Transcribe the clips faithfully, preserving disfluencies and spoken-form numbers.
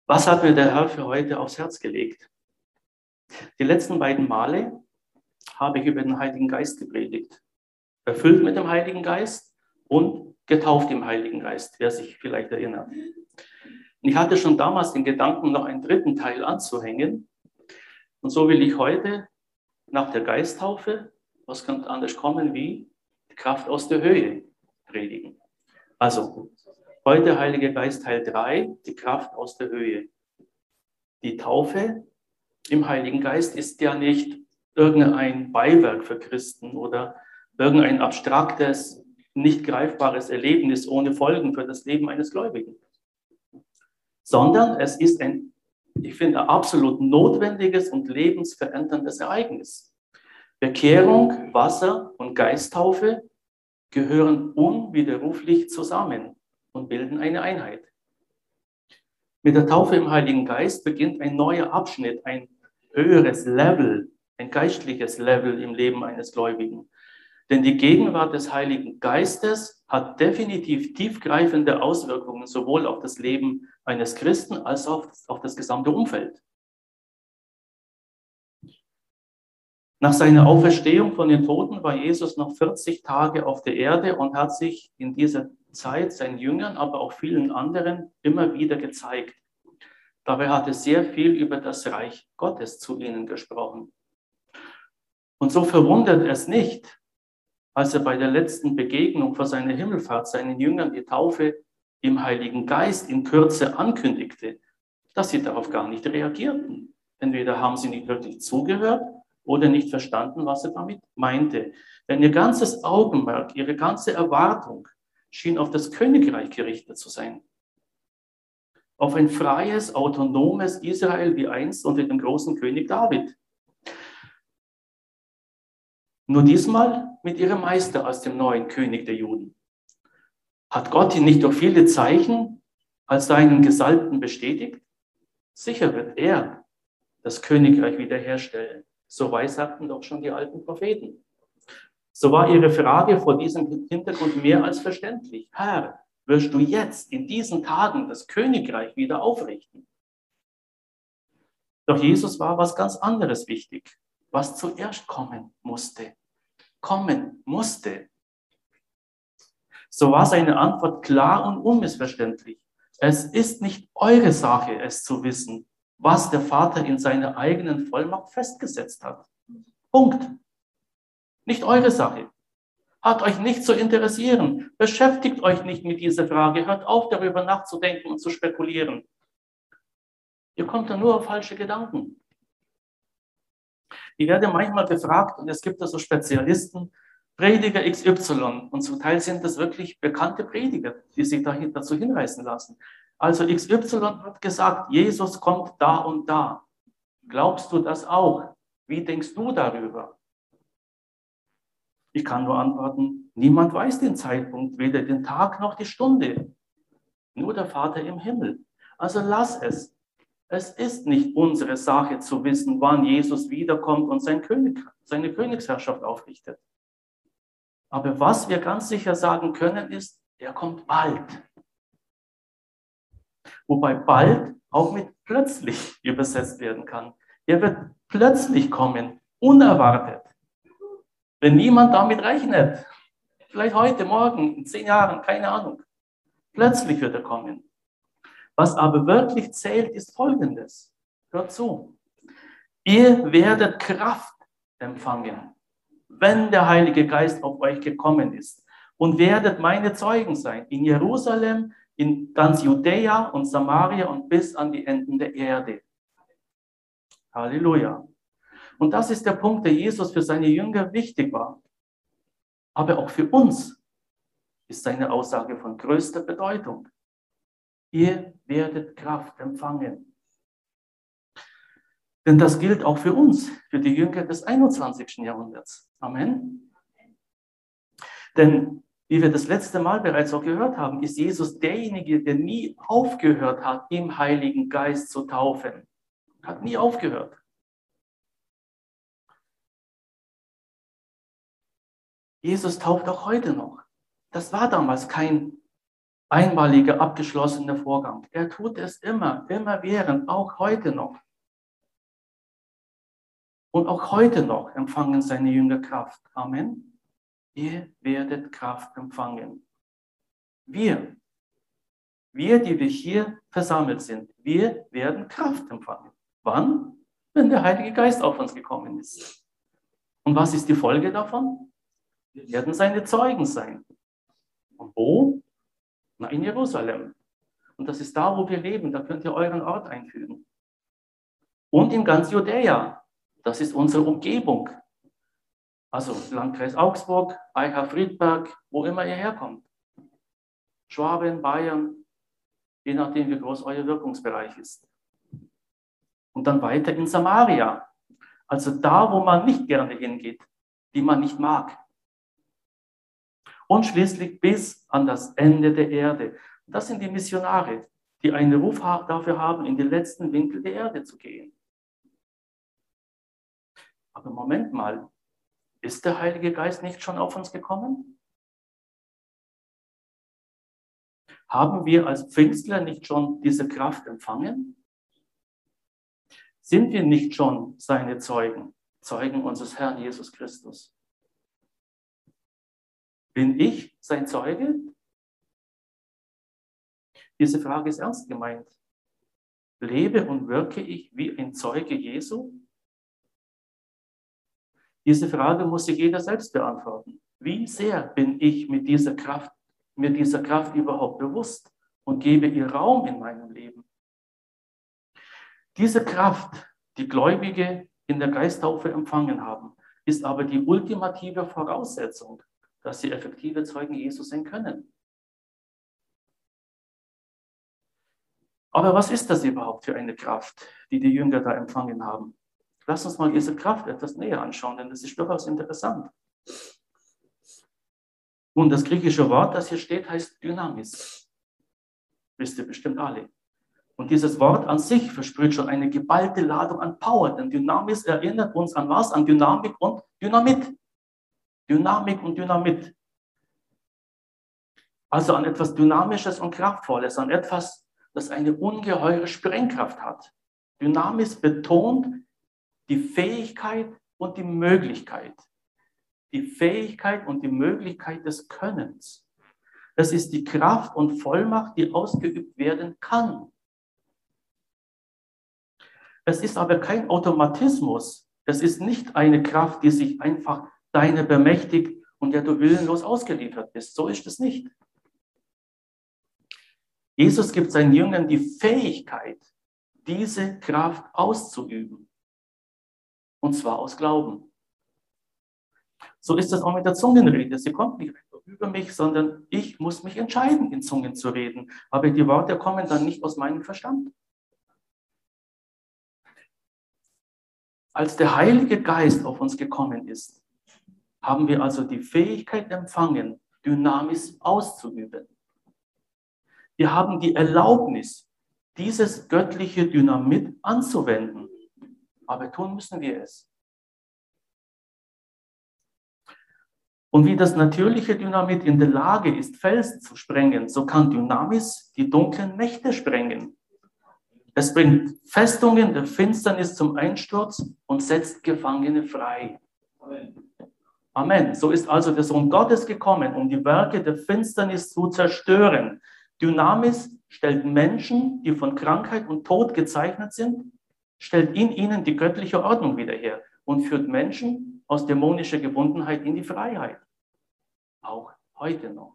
Was hat mir der Herr für heute aufs Herz gelegt? Die letzten beiden Male habe ich über den Heiligen Geist gepredigt. Erfüllt mit dem Heiligen Geist und getauft im Heiligen Geist, wer sich vielleicht erinnert. Und ich hatte schon damals den Gedanken, noch einen dritten Teil anzuhängen. Und so will ich heute nach der Geisttaufe, was kann anders kommen, wie die Kraft aus der Höhe predigen. Also, heute Heiliger Geist Teil drei, die Kraft aus der Höhe. Die Taufe im Heiligen Geist ist ja nicht irgendein Beiwerk für Christen oder irgendein abstraktes, nicht greifbares Erlebnis ohne Folgen für das Leben eines Gläubigen, sondern es ist ein, ich finde, absolut notwendiges und lebensveränderndes Ereignis. Bekehrung, Wasser- und Geisttaufe gehören unwiderruflich zusammen und bilden eine Einheit. Mit der Taufe im Heiligen Geist beginnt ein neuer Abschnitt, ein höheres Level, ein geistliches Level im Leben eines Gläubigen. Denn die Gegenwart des Heiligen Geistes hat definitiv tiefgreifende Auswirkungen sowohl auf das Leben eines Christen als auch auf das gesamte Umfeld. Nach seiner Auferstehung von den Toten war Jesus noch vierzig Tage auf der Erde und hat sich in dieser Zeit seinen Jüngern, aber auch vielen anderen immer wieder gezeigt. Dabei hat er sehr viel über das Reich Gottes zu ihnen gesprochen. Und so verwundert es nicht, als er bei der letzten Begegnung vor seiner Himmelfahrt seinen Jüngern die Taufe im Heiligen Geist in Kürze ankündigte, dass sie darauf gar nicht reagierten. Entweder haben sie nicht wirklich zugehört oder nicht verstanden, was er damit meinte. Denn ihr ganzes Augenmerk, ihre ganze Erwartung schien auf das Königreich gerichtet zu sein. Auf ein freies, autonomes Israel wie einst unter dem großen König David. Nur diesmal mit ihrem Meister als dem neuen König der Juden. Hat Gott ihn nicht durch viele Zeichen als seinen Gesalbten bestätigt? Sicher wird er das Königreich wiederherstellen. So weissagten doch schon die alten Propheten. So war ihre Frage vor diesem Hintergrund mehr als verständlich. Herr, wirst du jetzt in diesen Tagen das Königreich wieder aufrichten? Doch Jesus war was ganz anderes wichtig, was zuerst kommen musste. Kommen musste. So war seine Antwort klar und unmissverständlich. Es ist nicht eure Sache, es zu wissen, was der Vater in seiner eigenen Vollmacht festgesetzt hat. Punkt. Nicht eure Sache. Hat euch nicht zu interessieren. Beschäftigt euch nicht mit dieser Frage. Hört auf, darüber nachzudenken und zu spekulieren. Ihr kommt da nur auf falsche Gedanken. Ich werde manchmal gefragt, und es gibt da so Spezialisten, Prediger X Y, und zum Teil sind das wirklich bekannte Prediger, die sich dazu hinreißen lassen. Also X Y hat gesagt, Jesus kommt da und da. Glaubst du das auch? Wie denkst du darüber? Ich kann nur antworten, niemand weiß den Zeitpunkt, weder den Tag noch die Stunde. Nur der Vater im Himmel. Also lass es. Es ist nicht unsere Sache zu wissen, wann Jesus wiederkommt und sein König, seine Königsherrschaft aufrichtet. Aber was wir ganz sicher sagen können, ist, er kommt bald. Wobei bald auch mit plötzlich übersetzt werden kann. Er wird plötzlich kommen, unerwartet. Wenn niemand damit rechnet, vielleicht heute, morgen, in zehn Jahren, keine Ahnung. Plötzlich wird er kommen. Was aber wirklich zählt, ist Folgendes. Hört zu. Ihr werdet Kraft empfangen, wenn der Heilige Geist auf euch gekommen ist, und werdet meine Zeugen sein in Jerusalem, in ganz Judäa und Samaria und bis an die Enden der Erde. Halleluja. Und das ist der Punkt, der Jesus für seine Jünger wichtig war. Aber auch für uns ist seine Aussage von größter Bedeutung. Ihr werdet Kraft empfangen. Denn das gilt auch für uns, für die Jünger des einundzwanzigsten Jahrhunderts. Amen. Denn, wie wir das letzte Mal bereits auch gehört haben, ist Jesus derjenige, der nie aufgehört hat, im Heiligen Geist zu taufen. Hat nie aufgehört. Jesus tauft auch heute noch. Das war damals kein einmaliger, abgeschlossener Vorgang. Er tut es immer, immerwährend, auch heute noch. Und auch heute noch empfangen seine Jünger Kraft. Amen. Ihr werdet Kraft empfangen. Wir, wir, die wir hier versammelt sind, wir werden Kraft empfangen. Wann? Wenn der Heilige Geist auf uns gekommen ist. Und was ist die Folge davon? Wir werden seine Zeugen sein. Und wo? Na, in Jerusalem. Und das ist da, wo wir leben. Da könnt ihr euren Ort einfügen. Und in ganz Judäa. Das ist unsere Umgebung. Also Landkreis Augsburg, Eicha-Friedberg, wo immer ihr herkommt. Schwaben, Bayern, je nachdem, wie groß euer Wirkungsbereich ist. Und dann weiter in Samaria. Also da, wo man nicht gerne hingeht, die man nicht mag. Und schließlich bis an das Ende der Erde. Das sind die Missionare, die einen Ruf dafür haben, in die letzten Winkel der Erde zu gehen. Aber Moment mal, ist der Heilige Geist nicht schon auf uns gekommen? Haben wir als Pfingstler nicht schon diese Kraft empfangen? Sind wir nicht schon seine Zeugen, Zeugen unseres Herrn Jesus Christus? Bin ich sein Zeuge? Diese Frage ist ernst gemeint. Lebe und wirke ich wie ein Zeuge Jesu? Diese Frage muss sich jeder selbst beantworten. Wie sehr bin ich mit dieser Kraft, mir dieser Kraft überhaupt bewusst und gebe ihr Raum in meinem Leben? Diese Kraft, die Gläubige in der Geisttaufe empfangen haben, ist aber die ultimative Voraussetzung, dass sie effektive Zeugen Jesu sein können. Aber was ist das überhaupt für eine Kraft, die die Jünger da empfangen haben? Lass uns mal diese Kraft etwas näher anschauen, denn das ist durchaus interessant. Und das griechische Wort, das hier steht, heißt Dynamis. Wisst ihr bestimmt alle. Und dieses Wort an sich versprüht schon eine geballte Ladung an Power, denn Dynamis erinnert uns an was? An Dynamik und Dynamit. Dynamik und Dynamit. Also an etwas Dynamisches und Kraftvolles, an etwas, das eine ungeheure Sprengkraft hat. Dynamis betont die Fähigkeit und die Möglichkeit. Die Fähigkeit und die Möglichkeit des Könnens. Das ist die Kraft und Vollmacht, die ausgeübt werden kann. Es ist aber kein Automatismus. Es ist nicht eine Kraft, die sich einfach deiner bemächtigt und der du willenlos ausgeliefert bist. So ist es nicht. Jesus gibt seinen Jüngern die Fähigkeit, diese Kraft auszuüben. Und zwar aus Glauben. So ist das auch mit der Zungenrede. Sie kommt nicht über mich, sondern ich muss mich entscheiden, in Zungen zu reden. Aber die Worte kommen dann nicht aus meinem Verstand. Als der Heilige Geist auf uns gekommen ist, haben wir also die Fähigkeit empfangen, Dynamis auszuüben. Wir haben die Erlaubnis, dieses göttliche Dynamit anzuwenden. Aber tun müssen wir es. Und wie das natürliche Dynamit in der Lage ist, Felsen zu sprengen, so kann Dynamis die dunklen Mächte sprengen. Es bringt Festungen der Finsternis zum Einsturz und setzt Gefangene frei. Amen. Amen. So ist also der Sohn Gottes gekommen, um die Werke der Finsternis zu zerstören. Dynamis stellt Menschen, die von Krankheit und Tod gezeichnet sind, stellt in ihnen die göttliche Ordnung wieder her und führt Menschen aus dämonischer Gebundenheit in die Freiheit. Auch heute noch.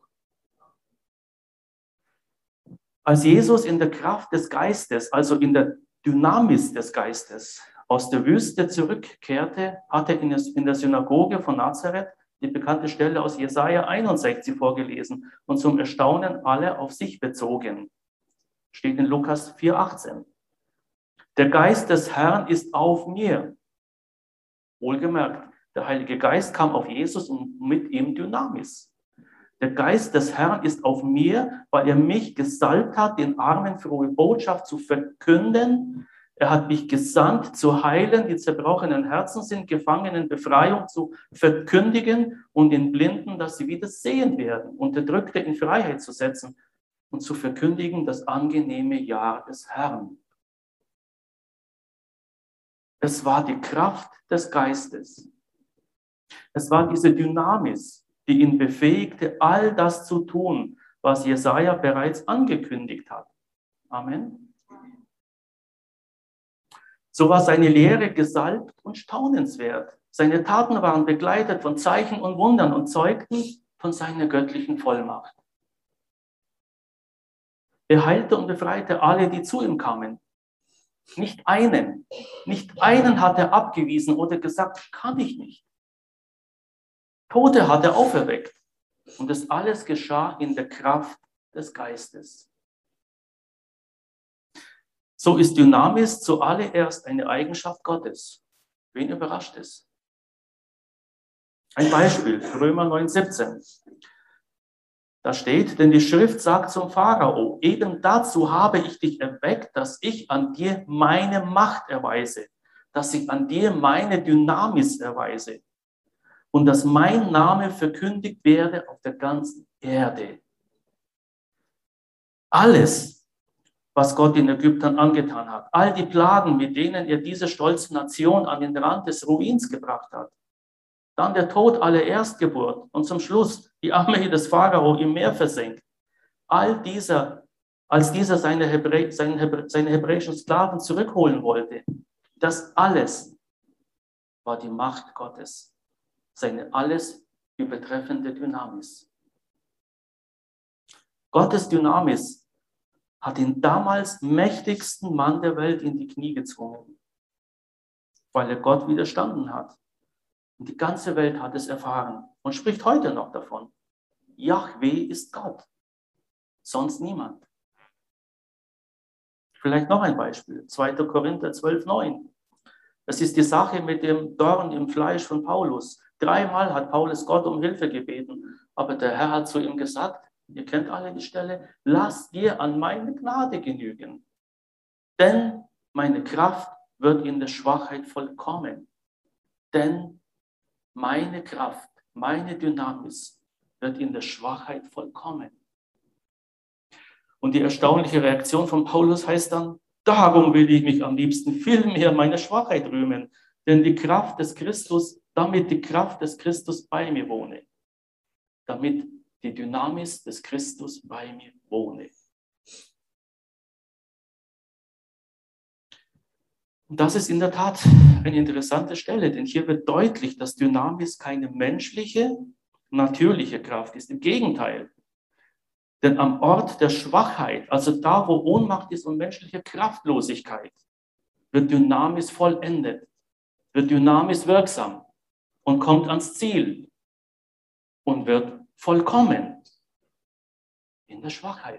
Als Jesus in der Kraft des Geistes, also in der Dynamis des Geistes, aus der Wüste zurückkehrte, hat er in der Synagoge von Nazareth die bekannte Stelle aus Jesaja einundsechzig vorgelesen und zum Erstaunen alle auf sich bezogen. Steht in Lukas vier achtzehn. Der Geist des Herrn ist auf mir. Wohlgemerkt, der Heilige Geist kam auf Jesus und mit ihm Dynamis. Der Geist des Herrn ist auf mir, weil er mich gesalbt hat, den Armen frohe Botschaft zu verkünden. Er hat mich gesandt, zu heilen, die zerbrochenen Herzen sind, Gefangenen Befreiung zu verkündigen und den Blinden, dass sie wieder sehen werden, Unterdrückte in Freiheit zu setzen und zu verkündigen das angenehme Jahr des Herrn. Es war die Kraft des Geistes. Es war diese Dynamis, die ihn befähigte, all das zu tun, was Jesaja bereits angekündigt hat. Amen. So war seine Lehre gesalbt und staunenswert. Seine Taten waren begleitet von Zeichen und Wundern und zeugten von seiner göttlichen Vollmacht. Er heilte und befreite alle, die zu ihm kamen. Nicht einen, nicht einen hat er abgewiesen oder gesagt, kann ich nicht. Tote hat er auferweckt. Und das alles geschah in der Kraft des Geistes. So ist Dynamis zuallererst eine Eigenschaft Gottes. Wen überrascht es? Ein Beispiel, Römer neun, siebzehn. Da steht, denn die Schrift sagt zum Pharao, eben dazu habe ich dich erweckt, dass ich an dir meine Macht erweise, dass ich an dir meine Dynamis erweise und dass mein Name verkündigt werde auf der ganzen Erde. Alles, was Gott den Ägyptern angetan hat, all die Plagen, mit denen er diese stolze Nation an den Rand des Ruins gebracht hat, dann der Tod aller Erstgeburt und zum Schluss die Armee des Pharao im Meer versenkt. All dieser, als dieser seine, Hebrä seine, Hebrä seine hebräischen Sklaven zurückholen wollte, das alles war die Macht Gottes, seine alles übertreffende Dynamis. Gottes Dynamis hat den damals mächtigsten Mann der Welt in die Knie gezwungen, weil er Gott widerstanden hat. Und die ganze Welt hat es erfahren und spricht heute noch davon. Jahwe ist Gott, sonst niemand. Vielleicht noch ein Beispiel, zweiter Korinther zwölf, neun. Das ist die Sache mit dem Dorn im Fleisch von Paulus. Dreimal hat Paulus Gott um Hilfe gebeten, aber der Herr hat zu ihm gesagt, ihr kennt alle die Stelle, lass dir an meine Gnade genügen, denn meine Kraft wird in der Schwachheit vollkommen. Denn meine Kraft, meine Dynamis wird in der Schwachheit vollkommen. Und die erstaunliche Reaktion von Paulus heißt dann, darum will ich mich am liebsten viel mehr meiner Schwachheit rühmen, denn die Kraft des Christus, damit die Kraft des Christus bei mir wohne, damit die Dynamis des Christus bei mir wohne. Und das ist in der Tat eine interessante Stelle, denn hier wird deutlich, dass Dynamis keine menschliche, natürliche Kraft ist. Im Gegenteil. Denn am Ort der Schwachheit, also da, wo Ohnmacht ist und menschliche Kraftlosigkeit, wird Dynamis vollendet, wird Dynamis wirksam und kommt ans Ziel und wird vollkommen in der Schwachheit.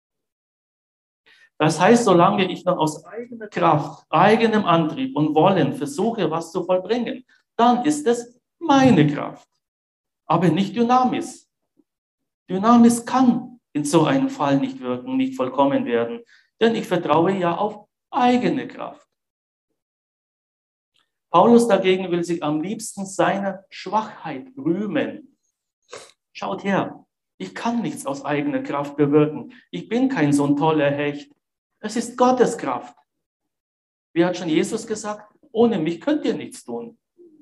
Das heißt, solange ich noch aus eigener Kraft, eigenem Antrieb und Wollen versuche, was zu vollbringen, dann ist es meine Kraft, aber nicht Dynamis. Dynamis kann in so einem Fall nicht wirken, nicht vollkommen werden, denn ich vertraue ja auf eigene Kraft. Paulus dagegen will sich am liebsten seiner Schwachheit rühmen. Schaut her, ich kann nichts aus eigener Kraft bewirken. Ich bin kein so ein toller Hecht. Es ist Gottes Kraft. Wie hat schon Jesus gesagt, ohne mich könnt ihr nichts tun.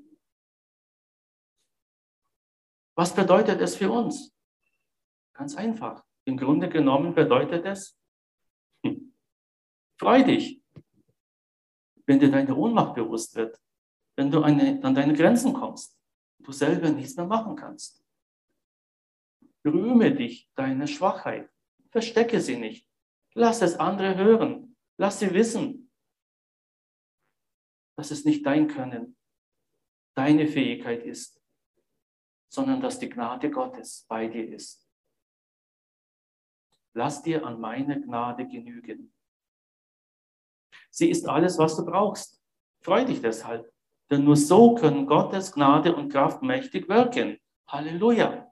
Was bedeutet es für uns? Ganz einfach. Im Grunde genommen bedeutet es, hm, freu dich, wenn dir deine Ohnmacht bewusst wird, wenn du eine, an deine Grenzen kommst, du selber nichts mehr machen kannst. Rühme dich deiner Schwachheit, verstecke sie nicht, lass es andere hören, lass sie wissen, dass es nicht dein Können, deine Fähigkeit ist, sondern dass die Gnade Gottes bei dir ist. Lass dir an meine Gnade genügen. Sie ist alles, was du brauchst. Freu dich deshalb, denn nur so können Gottes Gnade und Kraft mächtig wirken. Halleluja!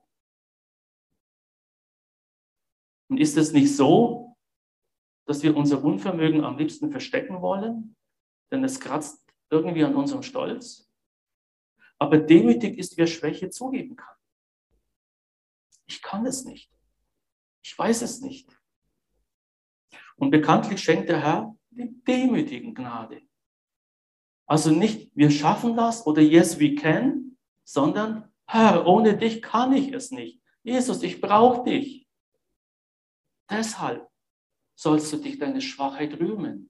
Und ist es nicht so, dass wir unser Unvermögen am liebsten verstecken wollen, denn es kratzt irgendwie an unserem Stolz? Aber demütig ist, wer Schwäche zugeben kann. Ich kann es nicht. Ich weiß es nicht. Und bekanntlich schenkt der Herr die demütigen Gnade. Also nicht, wir schaffen das oder yes, we can, sondern Herr, ohne dich kann ich es nicht. Jesus, ich brauche dich. Deshalb sollst du dich deine Schwachheit rühmen.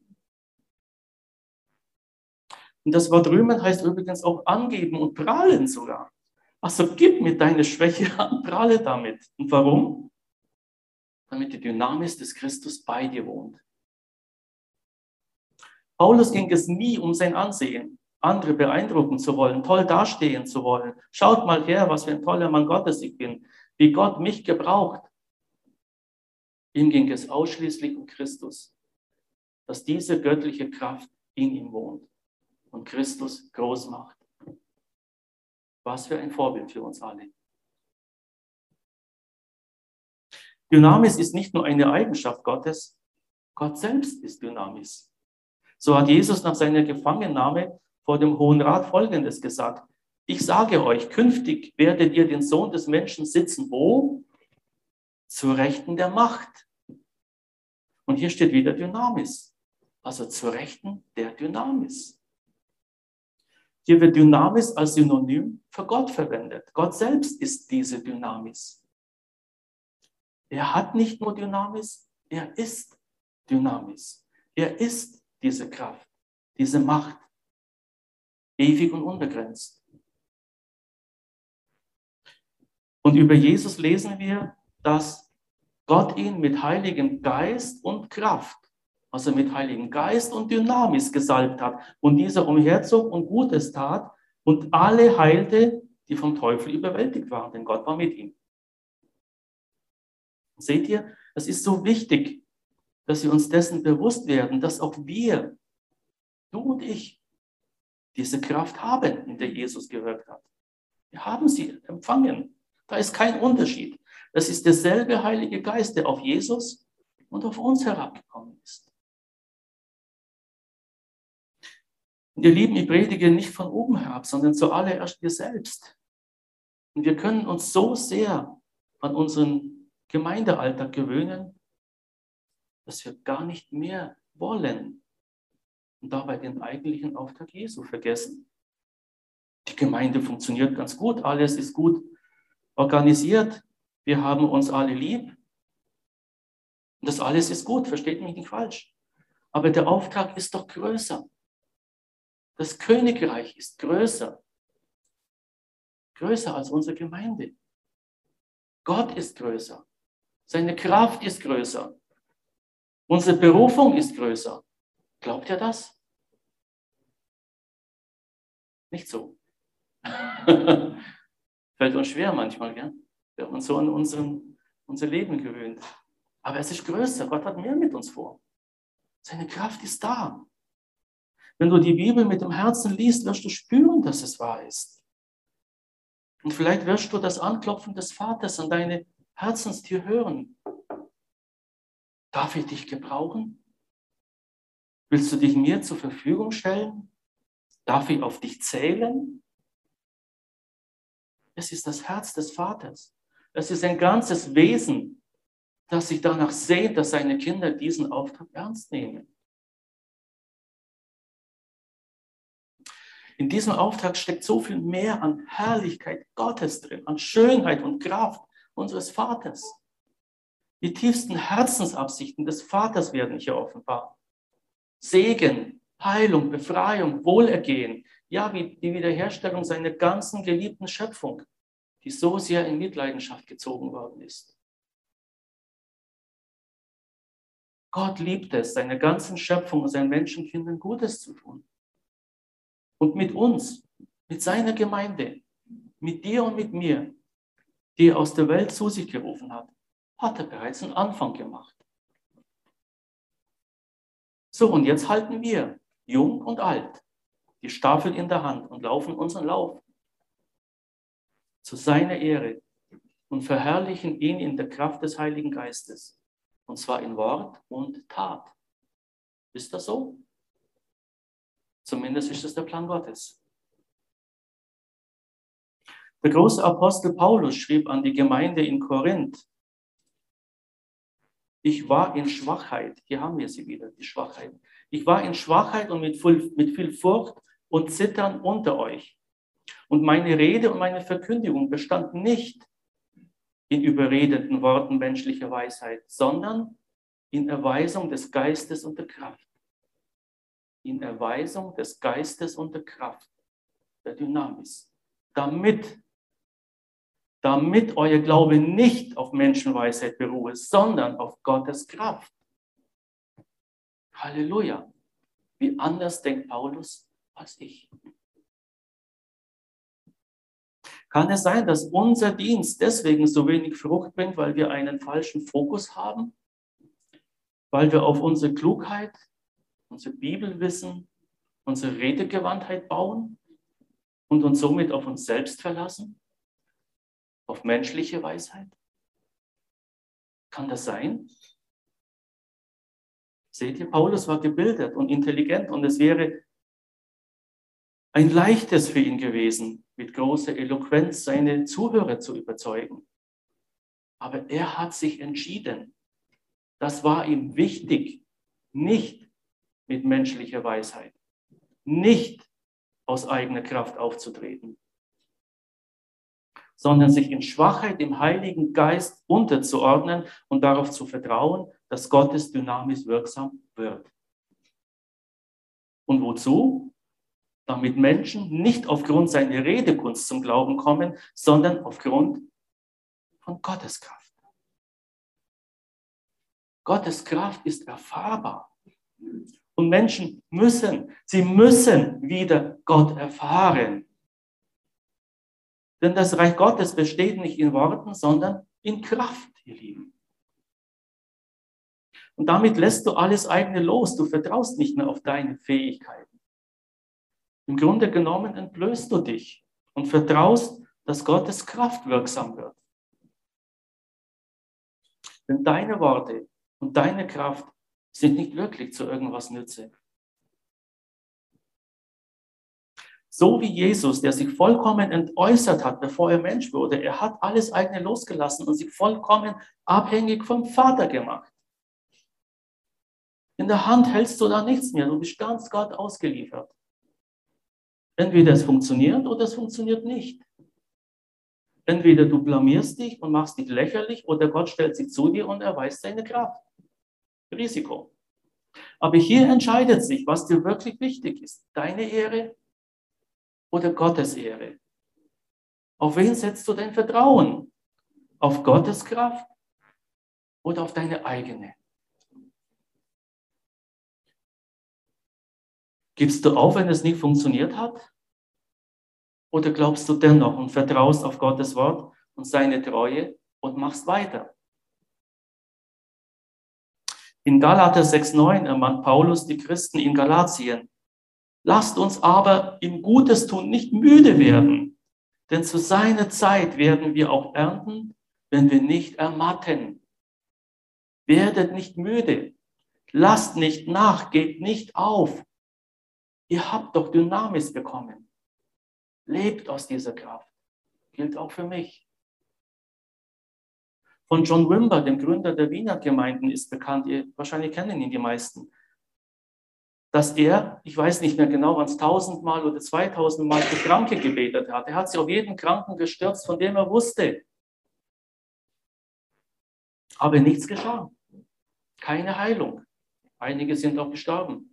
Und das Wort rühmen heißt übrigens auch angeben und prahlen sogar. Also gib mir deine Schwäche an, prahle damit. Und warum? Damit die Dynamis des Christus bei dir wohnt. Paulus ging es nie um sein Ansehen, andere beeindrucken zu wollen, toll dastehen zu wollen. Schaut mal her, was für ein toller Mann Gottes ich bin, wie Gott mich gebraucht. Ihm ging es ausschließlich um Christus, dass diese göttliche Kraft in ihm wohnt und Christus groß macht. Was für ein Vorbild für uns alle. Dynamis ist nicht nur eine Eigenschaft Gottes, Gott selbst ist Dynamis. So hat Jesus nach seiner Gefangennahme vor dem Hohen Rat Folgendes gesagt: Ich sage euch, künftig werdet ihr den Sohn des Menschen sitzen, wo? Zur Rechten der Macht. Und hier steht wieder Dynamis, also zur Rechten der Dynamis. Hier wird Dynamis als Synonym für Gott verwendet. Gott selbst ist diese Dynamis. Er hat nicht nur Dynamis, er ist Dynamis. Er ist diese Kraft, diese Macht, ewig und unbegrenzt. Und über Jesus lesen wir, dass Gott ihn mit Heiligem Geist und Kraft, also mit Heiligem Geist und Dynamis gesalbt hat und dieser umherzog und Gutes tat und alle heilte, die vom Teufel überwältigt waren, denn Gott war mit ihm. Seht ihr, es ist so wichtig, dass wir uns dessen bewusst werden, dass auch wir, du und ich, diese Kraft haben, in der Jesus gewirkt hat. Wir haben sie empfangen. Da ist kein Unterschied. Das ist derselbe Heilige Geist, der auf Jesus und auf uns herabgekommen ist. Und ihr Lieben, ich predige nicht von oben herab, sondern zuallererst wir selbst. Und wir können uns so sehr an unseren Gemeindealltag gewöhnen, dass wir gar nicht mehr wollen und dabei den eigentlichen Auftrag Jesu vergessen. Die Gemeinde funktioniert ganz gut, alles ist gut organisiert, wir haben uns alle lieb. Und das alles ist gut, versteht mich nicht falsch. Aber der Auftrag ist doch größer. Das Königreich ist größer. Größer als unsere Gemeinde. Gott ist größer. Seine Kraft ist größer. Unsere Berufung ist größer. Glaubt ihr das? Nicht so. Fällt uns schwer manchmal, gell? Wir haben uns so an unseren, unser Leben gewöhnt. Aber es ist größer. Gott hat mehr mit uns vor. Seine Kraft ist da. Wenn du die Bibel mit dem Herzen liest, wirst du spüren, dass es wahr ist. Und vielleicht wirst du das Anklopfen des Vaters an deine Herzenstür hören. Darf ich dich gebrauchen? Willst du dich mir zur Verfügung stellen? Darf ich auf dich zählen? Es ist das Herz des Vaters. Es ist ein ganzes Wesen, das sich danach sehnt, dass seine Kinder diesen Auftrag ernst nehmen. In diesem Auftrag steckt so viel mehr an Herrlichkeit Gottes drin, an Schönheit und Kraft unseres Vaters. Die tiefsten Herzensabsichten des Vaters werden hier offenbar. Segen, Heilung, Befreiung, Wohlergehen, ja, wie die Wiederherstellung seiner ganzen geliebten Schöpfung, die so sehr in Mitleidenschaft gezogen worden ist. Gott liebt es, seiner ganzen Schöpfung und seinen Menschenkindern Gutes zu tun. Und mit uns, mit seiner Gemeinde, mit dir und mit mir, die er aus der Welt zu sich gerufen hat, hat er bereits einen Anfang gemacht. So, und jetzt halten wir, jung und alt, die Staffel in der Hand und laufen unseren Lauf zu seiner Ehre und verherrlichen ihn in der Kraft des Heiligen Geistes, und zwar in Wort und Tat. Ist das so? Zumindest ist das der Plan Gottes. Der große Apostel Paulus schrieb an die Gemeinde in Korinth: Ich war in Schwachheit. Hier haben wir sie wieder, die Schwachheit. Ich war in Schwachheit und mit viel, mit viel Furcht und Zittern unter euch. Und meine Rede und meine Verkündigung bestand nicht in überredenden Worten menschlicher Weisheit, sondern in Erweisung des Geistes und der Kraft. In Erweisung des Geistes und der Kraft, der Dynamis. Damit, damit euer Glaube nicht auf Menschenweisheit beruhe, sondern auf Gottes Kraft. Halleluja. Wie anders denkt Paulus als ich. Kann es sein, dass unser Dienst deswegen so wenig Frucht bringt, weil wir einen falschen Fokus haben? Weil wir auf unsere Klugheit, unser Bibelwissen, unsere Redegewandtheit bauen und uns somit auf uns selbst verlassen? Auf menschliche Weisheit? Kann das sein? Seht ihr, Paulus war gebildet und intelligent und es wäre ein leichtes für ihn gewesen, mit großer Eloquenz seine Zuhörer zu überzeugen. Aber er hat sich entschieden. Das war ihm wichtig, nicht mit menschlicher Weisheit, nicht aus eigener Kraft aufzutreten, sondern sich in Schwachheit dem Heiligen Geist unterzuordnen und darauf zu vertrauen, dass Gottes Dynamis wirksam wird. Und wozu? Damit Menschen nicht aufgrund seiner Redekunst zum Glauben kommen, sondern aufgrund von Gottes Kraft. Gottes Kraft ist erfahrbar. Und Menschen müssen, sie müssen wieder Gott erfahren. Denn das Reich Gottes besteht nicht in Worten, sondern in Kraft, ihr Lieben. Und damit lässt du alles eigene los. Du vertraust nicht mehr auf deine Fähigkeiten. Im Grunde genommen entblößt du dich und vertraust, dass Gottes Kraft wirksam wird. Denn deine Worte und deine Kraft sind nicht wirklich zu irgendwas nütze. So wie Jesus, der sich vollkommen entäußert hat, bevor er Mensch wurde, er hat alles eigene losgelassen und sich vollkommen abhängig vom Vater gemacht. In der Hand hältst du da nichts mehr, du bist ganz Gott ausgeliefert. Entweder es funktioniert oder es funktioniert nicht. Entweder du blamierst dich und machst dich lächerlich oder Gott stellt sich zu dir und erweist seine Kraft. Risiko. Aber hier entscheidet sich, was dir wirklich wichtig ist. Deine Ehre oder Gottes Ehre. Auf wen setzt du dein Vertrauen? Auf Gottes Kraft oder auf deine eigene? Gibst du auf, wenn es nicht funktioniert hat? Oder glaubst du dennoch und vertraust auf Gottes Wort und seine Treue und machst weiter? In Galater sechs neun ermahnt Paulus die Christen in Galatien: Lasst uns aber im Gutes tun nicht müde werden, denn zu seiner Zeit werden wir auch ernten, wenn wir nicht ermatten. Werdet nicht müde, lasst nicht nach, gebt nicht auf. Ihr habt doch Dynamis bekommen. Lebt aus dieser Kraft. Gilt auch für mich. Von John Wimber, dem Gründer der Wiener Gemeinden, ist bekannt, ihr wahrscheinlich kennen ihn die meisten, dass er, ich weiß nicht mehr genau, wann es tausendmal oder zweitausendmal für Kranke gebetet hat. Er hat sich auf jeden Kranken gestürzt, von dem er wusste. Aber nichts geschah. Keine Heilung. Einige sind auch gestorben.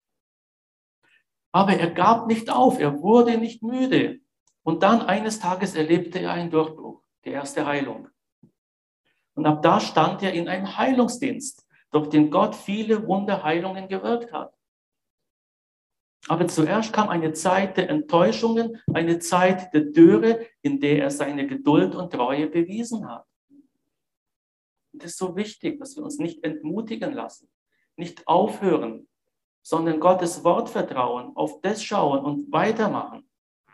Aber er gab nicht auf, er wurde nicht müde. Und dann eines Tages erlebte er einen Durchbruch, die erste Heilung. Und ab da stand er in einem Heilungsdienst, durch den Gott viele Wunderheilungen gewirkt hat. Aber zuerst kam eine Zeit der Enttäuschungen, eine Zeit der Dürre, in der er seine Geduld und Treue bewiesen hat. Und es ist so wichtig, dass wir uns nicht entmutigen lassen, nicht aufhören, sondern Gottes Wort vertrauen, auf das schauen und weitermachen.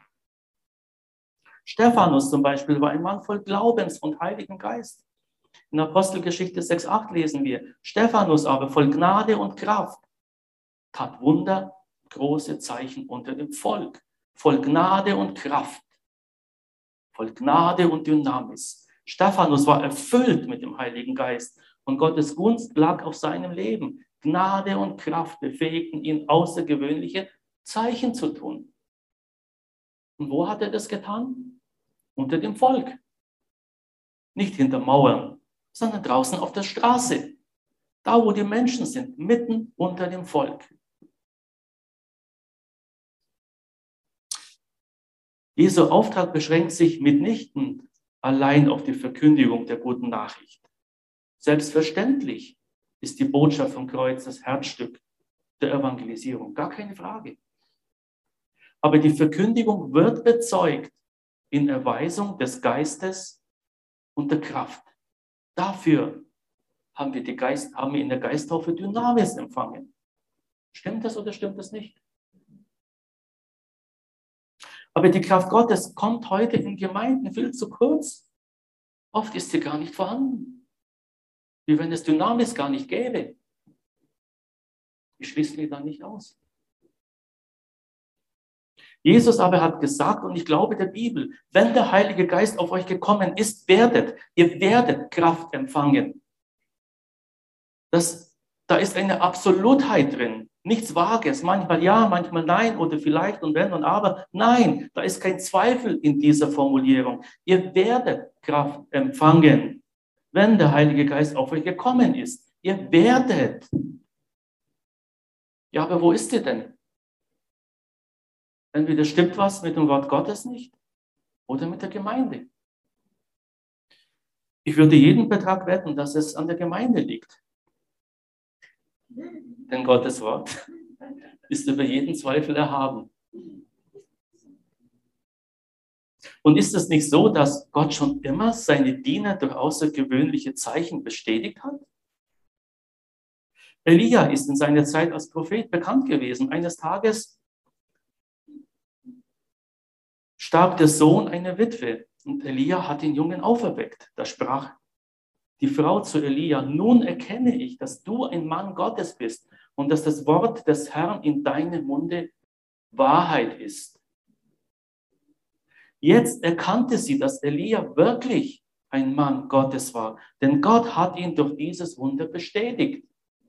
Stephanus zum Beispiel war ein Mann voll Glaubens und Heiligen Geist. In Apostelgeschichte sechs acht lesen wir: Stephanus aber voll Gnade und Kraft tat Wunder, große Zeichen unter dem Volk. Voll Gnade und Kraft. Voll Gnade und Dynamis. Stephanus war erfüllt mit dem Heiligen Geist und Gottes Gunst lag auf seinem Leben. Gnade und Kraft befähigten ihn, außergewöhnliche Zeichen zu tun. Und wo hat er das getan? Unter dem Volk. Nicht hinter Mauern, sondern draußen auf der Straße. Da, wo die Menschen sind, mitten unter dem Volk. Jesu Auftrag beschränkt sich mitnichten allein auf die Verkündigung der guten Nachricht. Selbstverständlich ist die Botschaft vom Kreuz das Herzstück der Evangelisierung, gar keine Frage. Aber die Verkündigung wird bezeugt in Erweisung des Geistes und der Kraft. Dafür haben wir, die Geist, haben wir in der Geisttaufe Dynamis empfangen. Stimmt das oder stimmt das nicht? Aber die Kraft Gottes kommt heute in Gemeinden viel zu kurz. Oft ist sie gar nicht vorhanden. Wie wenn es Dynamis gar nicht gäbe. Ich schließe die dann nicht aus. Jesus aber hat gesagt, und ich glaube der Bibel, wenn der Heilige Geist auf euch gekommen ist, werdet, ihr werdet Kraft empfangen. Das, da ist eine Absolutheit drin, nichts Vages, manchmal ja, manchmal nein oder vielleicht und wenn und aber. Nein, da ist kein Zweifel in dieser Formulierung. Ihr werdet Kraft empfangen, wenn der Heilige Geist auf euch gekommen ist. Ihr werdet. Ja, aber wo ist sie denn? Entweder stimmt was mit dem Wort Gottes nicht oder mit der Gemeinde. Ich würde jeden Betrag wetten, dass es an der Gemeinde liegt. Denn Gottes Wort ist über jeden Zweifel erhaben. Und ist es nicht so, dass Gott schon immer seine Diener durch außergewöhnliche Zeichen bestätigt hat? Elia ist in seiner Zeit als Prophet bekannt gewesen. Eines Tages starb der Sohn einer Witwe und Elia hat den Jungen auferweckt. Da sprach die Frau zu Elia: Nun erkenne ich, dass du ein Mann Gottes bist und dass das Wort des Herrn in deinem Munde Wahrheit ist. Jetzt erkannte sie, dass Elia wirklich ein Mann Gottes war, denn Gott hat ihn durch dieses Wunder bestätigt.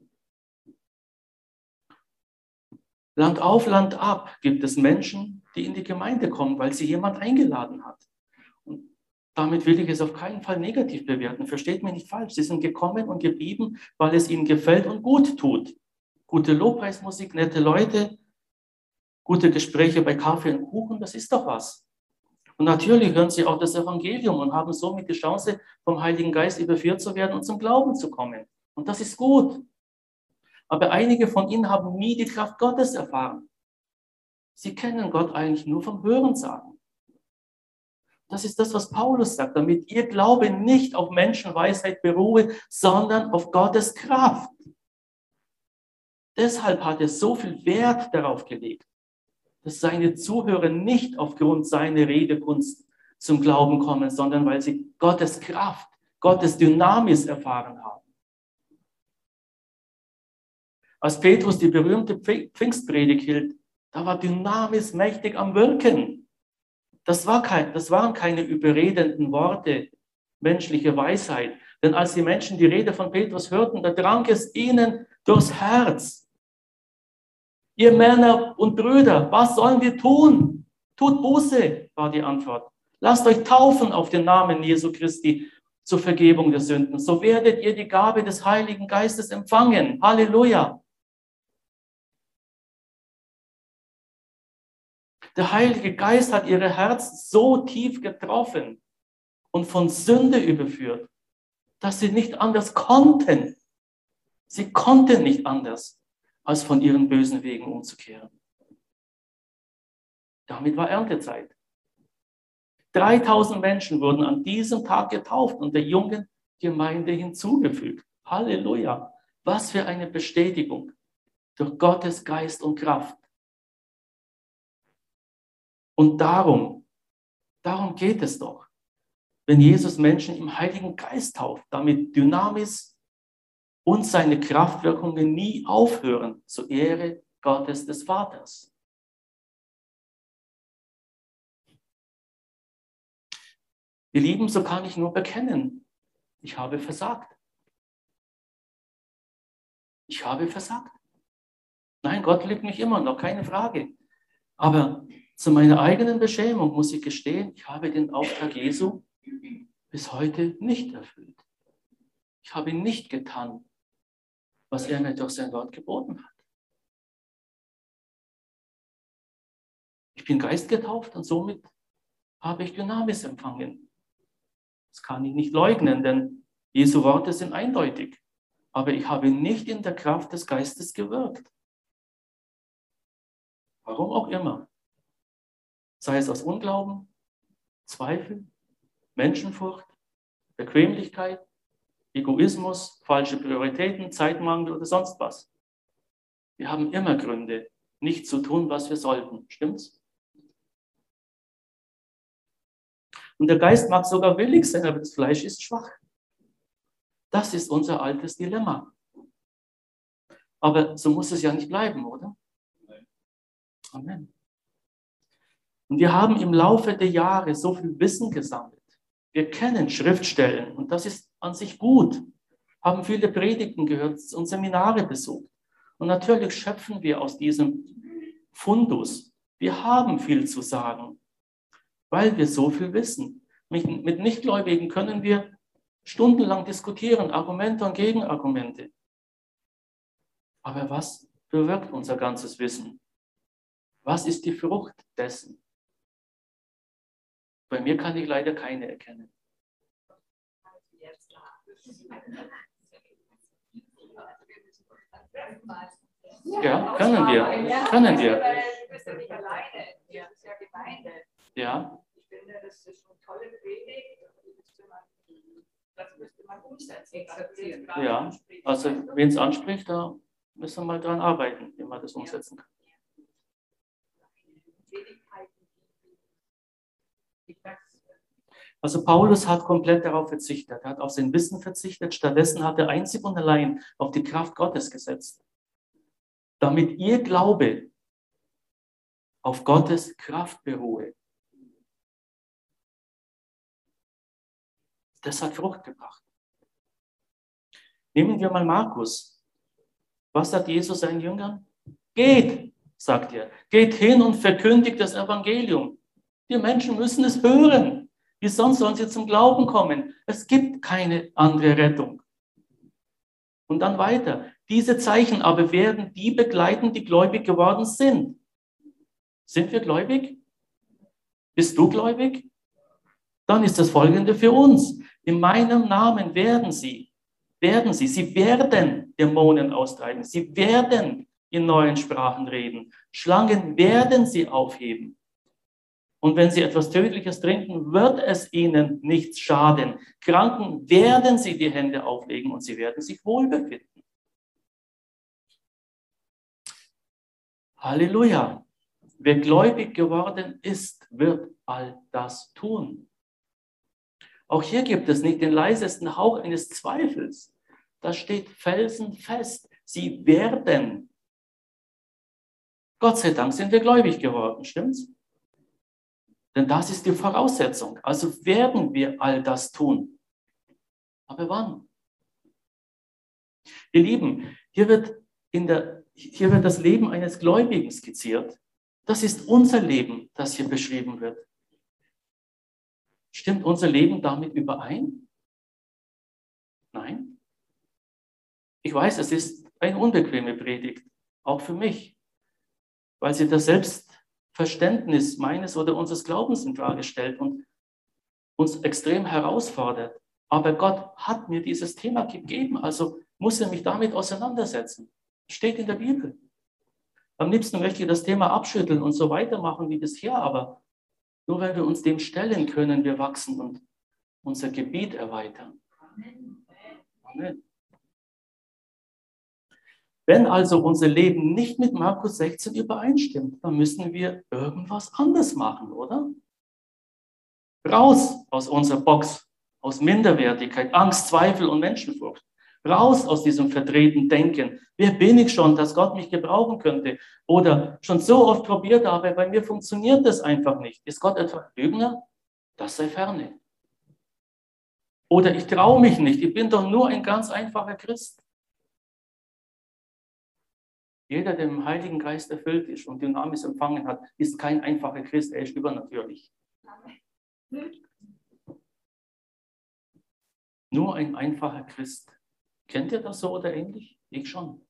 Land auf, Land ab gibt es Menschen, die in die Gemeinde kommen, weil sie jemand eingeladen hat. Und damit will ich es auf keinen Fall negativ bewerten. Versteht mich nicht falsch. Sie sind gekommen und geblieben, weil es ihnen gefällt und gut tut. Gute Lobpreismusik, nette Leute, gute Gespräche bei Kaffee und Kuchen, das ist doch was. Und natürlich hören sie auch das Evangelium und haben somit die Chance, vom Heiligen Geist überführt zu werden und zum Glauben zu kommen. Und das ist gut. Aber einige von ihnen haben nie die Kraft Gottes erfahren. Sie kennen Gott eigentlich nur vom Hörensagen. Das ist das, was Paulus sagt, damit ihr Glaube nicht auf Menschenweisheit beruhe, sondern auf Gottes Kraft. Deshalb hat er so viel Wert darauf gelegt, dass seine Zuhörer nicht aufgrund seiner Redekunst zum Glauben kommen, sondern weil sie Gottes Kraft, Gottes Dynamis erfahren haben. Als Petrus die berühmte Pfingstpredigt hielt, da war Dynamis mächtig am Wirken. Das, war kein, das waren keine überredenden Worte, menschliche Weisheit. Denn als die Menschen die Rede von Petrus hörten, da drang es ihnen durchs Herz. Ihr Männer und Brüder, was sollen wir tun? Tut Buße, war die Antwort. Lasst euch taufen auf den Namen Jesu Christi zur Vergebung der Sünden. So werdet ihr die Gabe des Heiligen Geistes empfangen. Halleluja. Der Heilige Geist hat ihre Herzen so tief getroffen und von Sünde überführt, dass sie nicht anders konnten. Sie konnten nicht anders, als von ihren bösen Wegen umzukehren. Damit war Erntezeit. dreitausend Menschen wurden an diesem Tag getauft und der jungen Gemeinde hinzugefügt. Halleluja! Was für eine Bestätigung durch Gottes Geist und Kraft. Und darum, darum geht es doch, wenn Jesus Menschen im Heiligen Geist tauft, damit Dynamis und seine Kraftwirkungen nie aufhören, zur Ehre Gottes des Vaters. Ihr Lieben, so kann ich nur bekennen, ich habe versagt. Ich habe versagt. Nein, Gott liebt mich immer noch, keine Frage. Aber zu meiner eigenen Beschämung muss ich gestehen, ich habe den Auftrag Jesu bis heute nicht erfüllt. Ich habe nicht getan, was er mir durch sein Wort geboten hat. Ich bin geistgetauft und somit habe ich Dynamis empfangen. Das kann ich nicht leugnen, denn Jesu Worte sind eindeutig. Aber ich habe nicht in der Kraft des Geistes gewirkt. Warum auch immer. Sei es aus Unglauben, Zweifel, Menschenfurcht, Bequemlichkeit, Egoismus, falsche Prioritäten, Zeitmangel oder sonst was. Wir haben immer Gründe, nicht zu tun, was wir sollten. Stimmt's? Und der Geist mag sogar willig sein, aber das Fleisch ist schwach. Das ist unser altes Dilemma. Aber so muss es ja nicht bleiben, oder? Amen. Und wir haben im Laufe der Jahre so viel Wissen gesammelt. Wir kennen Schriftstellen und das ist an sich gut. Haben viele Predigten gehört und Seminare besucht. Und natürlich schöpfen wir aus diesem Fundus. Wir haben viel zu sagen, weil wir so viel wissen. Mit, mit Nichtgläubigen können wir stundenlang diskutieren, Argumente und Gegenargumente. Aber was bewirkt unser ganzes Wissen? Was ist die Frucht dessen? Bei mir kann ich leider keine erkennen. Ja, können wir. Können wir. Du bist ja nicht alleine. Das ist ja Gemeinde. Ja. Ich finde, das ist eine tolle Predigt. Das müsste man umsetzen. Ja, also wen es anspricht, da müssen wir mal dran arbeiten, wie man das umsetzen kann. Also Paulus hat komplett darauf verzichtet. Er hat auf sein Wissen verzichtet. Stattdessen hat er einzig und allein auf die Kraft Gottes gesetzt. Damit ihr Glaube auf Gottes Kraft beruhe. Das hat Frucht gebracht. Nehmen wir mal Markus. Was sagt Jesus seinen Jüngern? Geht, sagt er. Geht hin und verkündigt das Evangelium. Die Menschen müssen es hören. Wie sonst sollen sie zum Glauben kommen? Es gibt keine andere Rettung. Und dann weiter. Diese Zeichen aber werden die begleiten, die gläubig geworden sind. Sind wir gläubig? Bist du gläubig? Dann ist das Folgende für uns. In meinem Namen werden sie, werden sie, sie werden Dämonen austreiben. Sie werden in neuen Sprachen reden. Schlangen werden sie aufheben. Und wenn sie etwas Tödliches trinken, wird es ihnen nichts schaden. Kranken werden sie die Hände auflegen und sie werden sich wohlbefinden. Halleluja. Wer gläubig geworden ist, wird all das tun. Auch hier gibt es nicht den leisesten Hauch eines Zweifels. Da steht felsenfest. Sie werden. Gott sei Dank sind wir gläubig geworden, stimmt's? Denn das ist die Voraussetzung. Also werden wir all das tun. Aber wann? Ihr Lieben, hier wird, in der, hier wird das Leben eines Gläubigen skizziert. Das ist unser Leben, das hier beschrieben wird. Stimmt unser Leben damit überein? Nein. Ich weiß, es ist eine unbequeme Predigt, auch für mich, weil sie das Selbstverständnis meines oder unseres Glaubens in Frage stellt und uns extrem herausfordert. Aber Gott hat mir dieses Thema gegeben, also muss er mich damit auseinandersetzen. Steht in der Bibel. Am liebsten möchte ich das Thema abschütteln und so weitermachen wie bisher, aber nur wenn wir uns dem stellen, können wir wachsen und unser Gebiet erweitern. Amen. Wenn also unser Leben nicht mit Markus sechzehn übereinstimmt, dann müssen wir irgendwas anders machen, oder? Raus aus unserer Box, aus Minderwertigkeit, Angst, Zweifel und Menschenfurcht. Raus aus diesem verdrehten Denken. Wer bin ich schon, dass Gott mich gebrauchen könnte? Oder schon so oft probiert habe, bei mir funktioniert das einfach nicht. Ist Gott etwa ein Lügner? Das sei ferne. Oder ich traue mich nicht, ich bin doch nur ein ganz einfacher Christ. Jeder, der im Heiligen Geist erfüllt ist und Dynamis empfangen hat, ist kein einfacher Christ, er ist übernatürlich. Nur ein einfacher Christ. Kennt ihr das so oder ähnlich? Ich schon.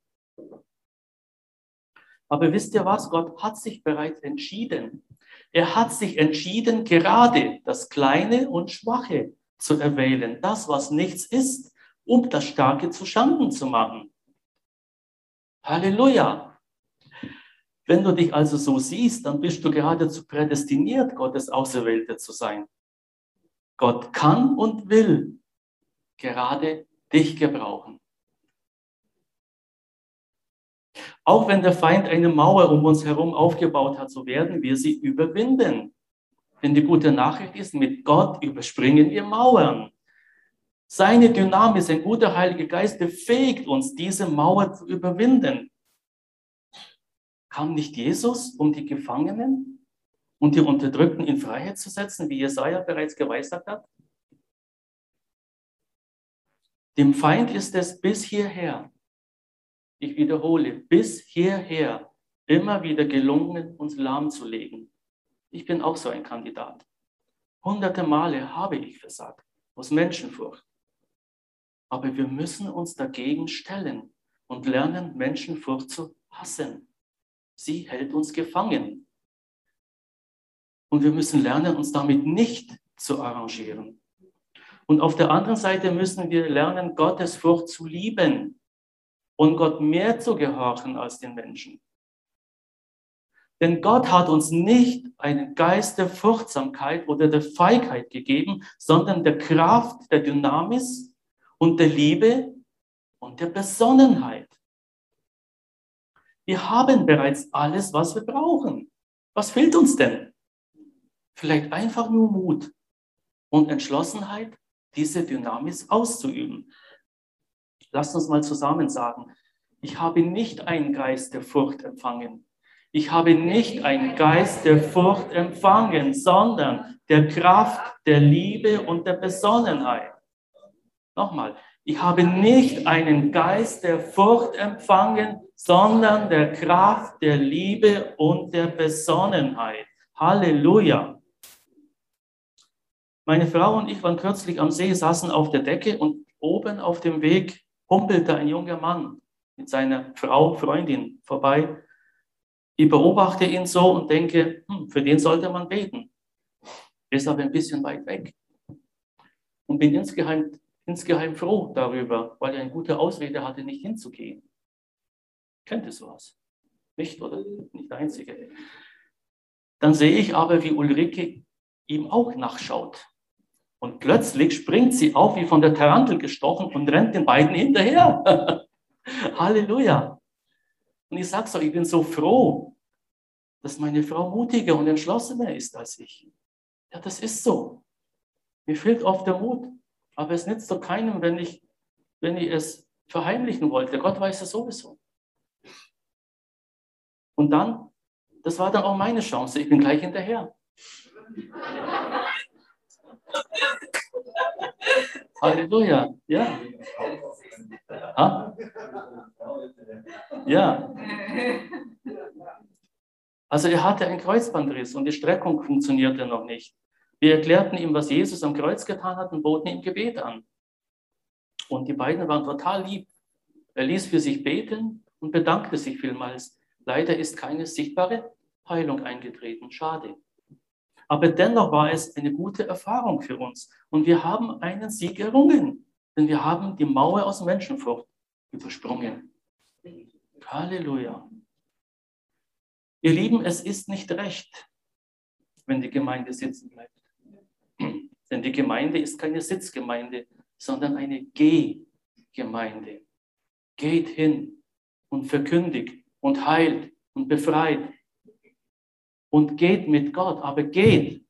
Aber wisst ihr was? Gott hat sich bereits entschieden. Er hat sich entschieden, gerade das Kleine und Schwache zu erwählen. Das, was nichts ist, um das Starke zu Schanden zu machen. Halleluja! Wenn du dich also so siehst, dann bist du geradezu prädestiniert, Gottes Auserwählte zu sein. Gott kann und will gerade dich gebrauchen. Auch wenn der Feind eine Mauer um uns herum aufgebaut hat, so werden wir sie überwinden. Denn die gute Nachricht ist, mit Gott überspringen wir Mauern. Seine Dynamis, ein guter Heiliger Geist, befähigt uns, diese Mauer zu überwinden. Kam nicht Jesus, um die Gefangenen und die Unterdrückten in Freiheit zu setzen, wie Jesaja bereits geweissagt hat? Dem Feind ist es bis hierher, ich wiederhole, bis hierher immer wieder gelungen, uns lahmzulegen. Ich bin auch so ein Kandidat. Hunderte Male habe ich versagt, aus Menschenfurcht. Aber wir müssen uns dagegen stellen und lernen, Menschenfurcht zu hassen. Sie hält uns gefangen. Und wir müssen lernen, uns damit nicht zu arrangieren. Und auf der anderen Seite müssen wir lernen, Gottes Furcht zu lieben und Gott mehr zu gehorchen als den Menschen. Denn Gott hat uns nicht einen Geist der Furchtsamkeit oder der Feigheit gegeben, sondern der Kraft, der Dynamis und der Liebe und der Besonnenheit. Wir haben bereits alles, was wir brauchen. Was fehlt uns denn? Vielleicht einfach nur Mut und Entschlossenheit, diese Dynamis auszuüben. Lasst uns mal zusammen sagen, ich habe nicht einen Geist der Furcht empfangen. Ich habe nicht einen Geist der Furcht empfangen, sondern der Kraft, der Liebe und der Besonnenheit. Nochmal, ich habe nicht einen Geist der Furcht empfangen, sondern der Kraft, der Liebe und der Besonnenheit. Halleluja! Meine Frau und ich waren kürzlich am See, saßen auf der Decke und oben auf dem Weg humpelte ein junger Mann mit seiner Frau, Freundin vorbei. Ich beobachte ihn so und denke, hm, für den sollte man beten. Er ist aber ein bisschen weit weg. Und bin insgeheim, insgeheim froh darüber, weil er eine gute Ausrede hatte, nicht hinzugehen. Kennt ihr sowas? Nicht, oder? Nicht der Einzige. Dann sehe ich aber, wie Ulrike ihm auch nachschaut. Und plötzlich springt sie auf, wie von der Tarantel gestochen und rennt den beiden hinterher. Halleluja. Und ich sage so, ich bin so froh, dass meine Frau mutiger und entschlossener ist als ich. Ja, das ist so. Mir fehlt oft der Mut. Aber es nützt doch keinem, wenn ich, wenn ich es verheimlichen wollte. Gott weiß es sowieso. Und dann, das war dann auch meine Chance. Ich bin gleich hinterher. Halleluja. Ja. Ha? Ja. Also er hatte einen Kreuzbandriss und die Streckung funktionierte noch nicht. Wir erklärten ihm, was Jesus am Kreuz getan hat und boten ihm Gebet an. Und die beiden waren total lieb. Er ließ für sich beten und bedankte sich vielmals. Leider ist keine sichtbare Heilung eingetreten. Schade. Aber dennoch war es eine gute Erfahrung für uns. Und wir haben einen Sieg errungen. Denn wir haben die Mauer aus Menschenfurcht übersprungen. Halleluja. Ihr Lieben, es ist nicht recht, wenn die Gemeinde sitzen bleibt. Denn die Gemeinde ist keine Sitzgemeinde, sondern eine Geh-Gemeinde. Geht hin und verkündigt und heilt und befreit und geht mit Gott, aber geht.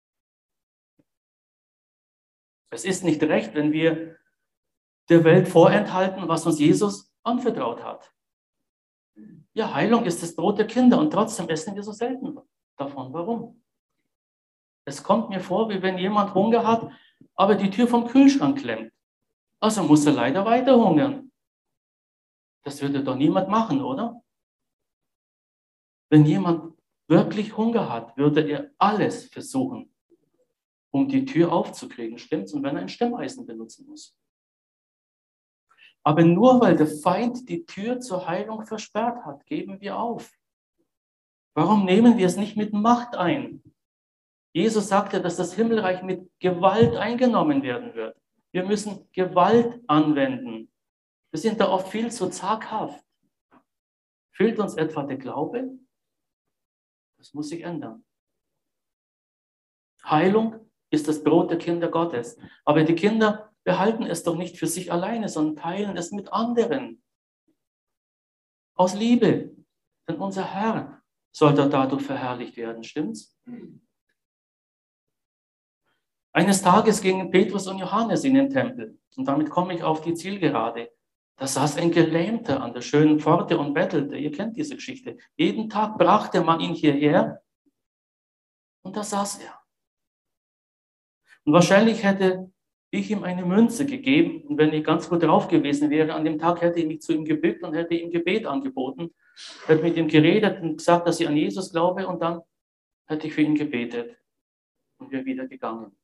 Es ist nicht recht, wenn wir der Welt vorenthalten, was uns Jesus anvertraut hat. Ja, Heilung ist das Brot der Kinder und trotzdem essen wir so selten davon. Warum? Es kommt mir vor, wie wenn jemand Hunger hat, aber die Tür vom Kühlschrank klemmt. Also muss er leider weiter hungern. Das würde doch niemand machen, oder? Wenn jemand wirklich Hunger hat, würde er alles versuchen, um die Tür aufzukriegen, stimmt's? Und wenn er ein Stemmeisen benutzen muss. Aber nur weil der Feind die Tür zur Heilung versperrt hat, geben wir auf. Warum nehmen wir es nicht mit Macht ein? Jesus sagte, dass das Himmelreich mit Gewalt eingenommen werden wird. Wir müssen Gewalt anwenden. Wir sind da oft viel zu zaghaft. Fehlt uns etwa der Glaube? Das muss sich ändern. Heilung ist das Brot der Kinder Gottes. Aber die Kinder behalten es doch nicht für sich alleine, sondern teilen es mit anderen. Aus Liebe. Denn unser Herr soll dadurch verherrlicht werden, stimmt's? Eines Tages gingen Petrus und Johannes in den Tempel. Und damit komme ich auf die Zielgerade. Da saß ein Gelähmter an der schönen Pforte und bettelte. Ihr kennt diese Geschichte. Jeden Tag brachte man ihn hierher und da saß er. Und wahrscheinlich hätte ich ihm eine Münze gegeben und wenn ich ganz gut drauf gewesen wäre, an dem Tag hätte ich mich zu ihm gebückt und hätte ihm Gebet angeboten, hätte mit ihm geredet und gesagt, dass ich an Jesus glaube und dann hätte ich für ihn gebetet und wäre wieder gegangen.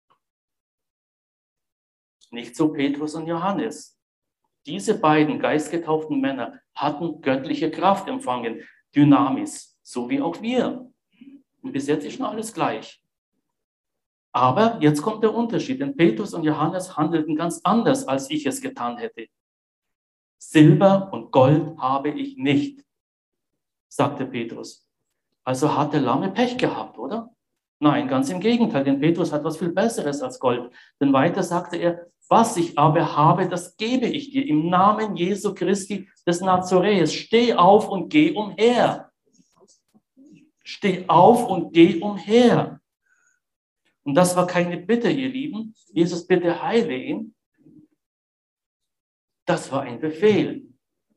Nicht so Petrus und Johannes. Diese beiden geistgetauften Männer hatten göttliche Kraft empfangen, Dynamis, so wie auch wir. Und bis jetzt ist schon alles gleich. Aber jetzt kommt der Unterschied, denn Petrus und Johannes handelten ganz anders, als ich es getan hätte. Silber und Gold habe ich nicht, sagte Petrus. Also hat der Lamme Pech gehabt, oder? Nein, ganz im Gegenteil, denn Petrus hat was viel Besseres als Gold. Denn weiter sagte er, was ich aber habe, das gebe ich dir. Im Namen Jesu Christi des Nazarees. Steh auf und geh umher. Steh auf und geh umher. Und das war keine Bitte, ihr Lieben. Jesus, bitte heile ihn. Das war ein Befehl.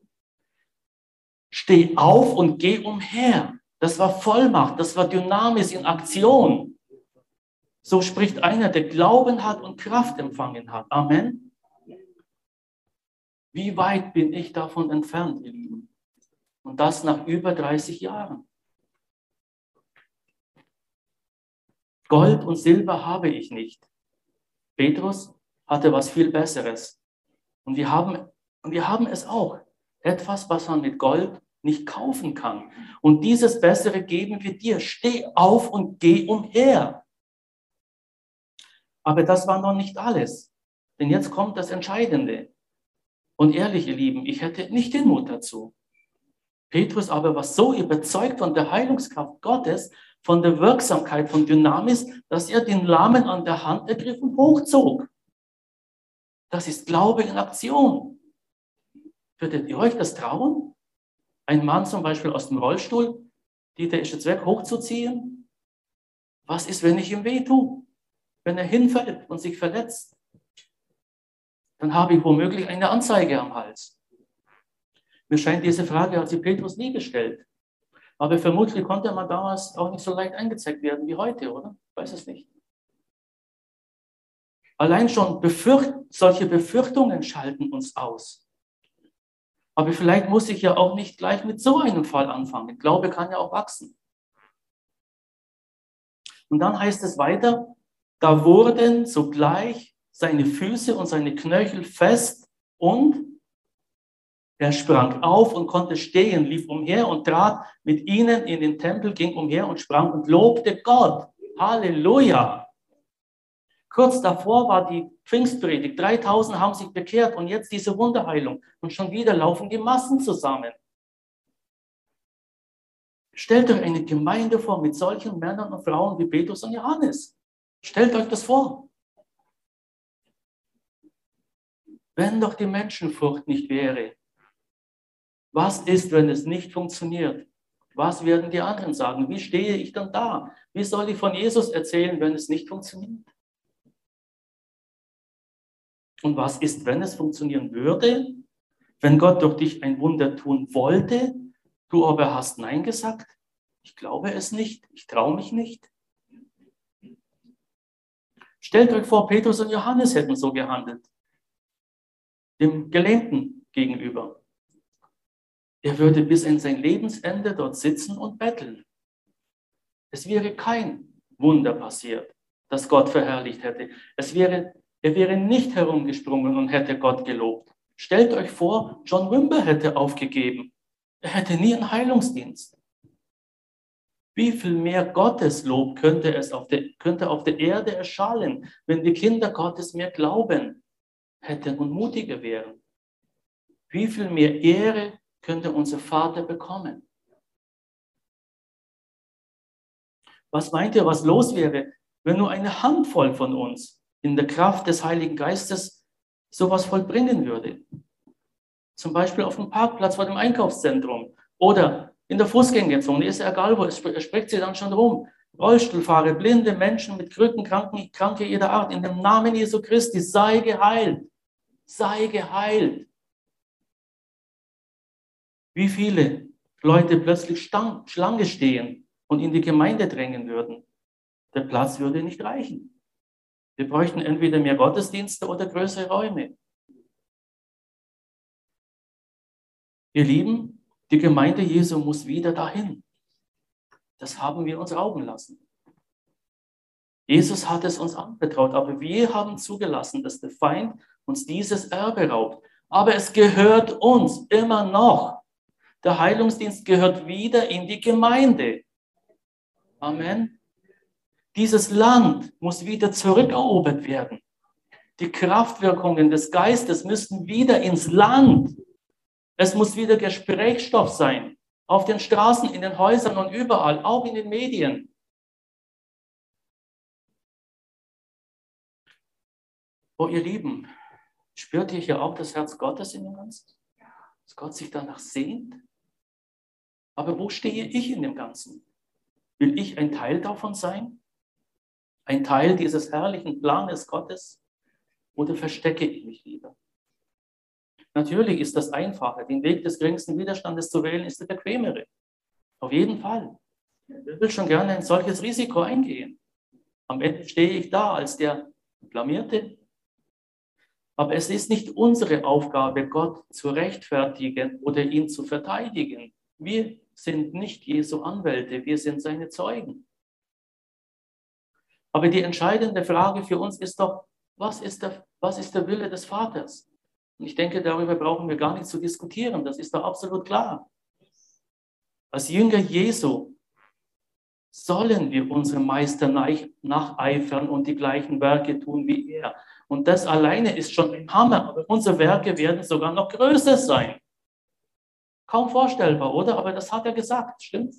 Steh auf und geh umher. Das war Vollmacht, das war Dynamis in Aktion. So spricht einer, der Glauben hat und Kraft empfangen hat. Amen. Wie weit bin ich davon entfernt, ihr Lieben? Und das nach über dreißig Jahren. Gold und Silber habe ich nicht. Petrus hatte was viel Besseres. Und wir haben, und wir haben es auch. Etwas, was man mit Gold nicht kaufen kann. Und dieses Bessere geben wir dir. Steh auf und geh umher. Aber das war noch nicht alles. Denn jetzt kommt das Entscheidende. Und ehrlich, ihr Lieben, ich hätte nicht den Mut dazu. Petrus aber war so überzeugt von der Heilungskraft Gottes, von der Wirksamkeit von Dynamis, dass er den Lahmen an der Hand ergriff und hochzog. Das ist Glaube in Aktion. Würdet ihr euch das trauen? Ein Mann zum Beispiel aus dem Rollstuhl, Dieter ist jetzt weg, hochzuziehen? Was ist, wenn ich ihm weh tue? Wenn er hinfällt und sich verletzt? Dann habe ich womöglich eine Anzeige am Hals. Mir scheint, diese Frage hat sich Petrus nie gestellt. Aber vermutlich konnte man damals auch nicht so leicht eingezeigt werden wie heute, oder? Ich weiß es nicht. Allein schon befürcht, solche Befürchtungen schalten uns aus. Aber vielleicht muss ich ja auch nicht gleich mit so einem Fall anfangen. Glaube kann ja auch wachsen. Und dann heißt es weiter, da wurden sogleich seine Füße und seine Knöchel fest und er sprang auf und konnte stehen, lief umher und trat mit ihnen in den Tempel, ging umher und sprang und lobte Gott. Halleluja! Kurz davor war die Pfingstpredigt. dreitausend haben sich bekehrt und jetzt diese Wunderheilung. Und schon wieder laufen die Massen zusammen. Stellt euch eine Gemeinde vor mit solchen Männern und Frauen wie Petrus und Johannes. Stellt euch das vor. Wenn doch die Menschenfurcht nicht wäre. Was ist, wenn es nicht funktioniert? Was werden die anderen sagen? Wie stehe ich dann da? Wie soll ich von Jesus erzählen, wenn es nicht funktioniert? Und was ist, wenn es funktionieren würde? Wenn Gott durch dich ein Wunder tun wollte, du aber hast Nein gesagt? Ich glaube es nicht, ich traue mich nicht. Stellt euch vor, Petrus und Johannes hätten so gehandelt. Dem Gelähmten gegenüber. er würde bis in sein Lebensende dort sitzen und betteln. Es wäre kein Wunder passiert, das Gott verherrlicht hätte. Es wäre, er wäre nicht herumgesprungen und hätte Gott gelobt. Stellt euch vor, John Wimber hätte aufgegeben. Er hätte nie einen Heilungsdienst. Wie viel mehr Gotteslob könnte es auf der, könnte auf der Erde erschallen, wenn die Kinder Gottes mehr glauben hätten und mutiger wären? Wie viel mehr Ehre könnte unser Vater bekommen? Was meint ihr, was los wäre, wenn nur eine Handvoll von uns in der Kraft des Heiligen Geistes sowas vollbringen würde? Zum Beispiel auf dem Parkplatz vor dem Einkaufszentrum oder in der Fußgängerzone, ist ja egal wo, es spricht sie dann schon rum. Rollstuhlfahrer, blinde Menschen mit Krücken, Kranken, Kranke jeder Art, in dem Namen Jesu Christi, sei geheilt, sei geheilt. Wie viele Leute plötzlich Stank, Schlange stehen und in die Gemeinde drängen würden. Der Platz würde nicht reichen. Wir bräuchten entweder mehr Gottesdienste oder größere Räume. Ihr Lieben, die Gemeinde Jesu muss wieder dahin. Das haben wir uns rauben lassen. Jesus hat es uns anvertraut, aber wir haben zugelassen, dass der Feind uns dieses Erbe raubt. Aber es gehört uns immer noch. Der Heilungsdienst gehört wieder in die Gemeinde. Amen. Dieses Land muss wieder zurückerobert werden. Die Kraftwirkungen des Geistes müssen wieder ins Land. Es muss wieder Gesprächsstoff sein. Auf den Straßen, in den Häusern und überall, auch in den Medien. Oh, ihr Lieben, spürt ihr hier auch das Herz Gottes in dem Ganzen? Dass Gott sich danach sehnt? Aber wo stehe ich in dem Ganzen? Will ich ein Teil davon sein? Ein Teil dieses herrlichen Planes Gottes? Oder verstecke ich mich lieber? Natürlich ist das einfacher. Den Weg des geringsten Widerstandes zu wählen, ist der bequemere. Auf jeden Fall. Wer will schon gerne ein solches Risiko eingehen? Am Ende stehe ich da als der Blamierte. Aber es ist nicht unsere Aufgabe, Gott zu rechtfertigen oder ihn zu verteidigen. Wir sind nicht Jesu Anwälte, wir sind seine Zeugen. Aber die entscheidende Frage für uns ist doch, was ist der, was ist der Wille des Vaters? Und ich denke, darüber brauchen wir gar nicht zu diskutieren, das ist doch absolut klar. Als Jünger Jesu sollen wir unserem Meister nacheifern und die gleichen Werke tun wie er. Und das alleine ist schon ein Hammer, aber unsere Werke werden sogar noch größer sein. Kaum vorstellbar, oder? Aber das hat er gesagt, stimmt's?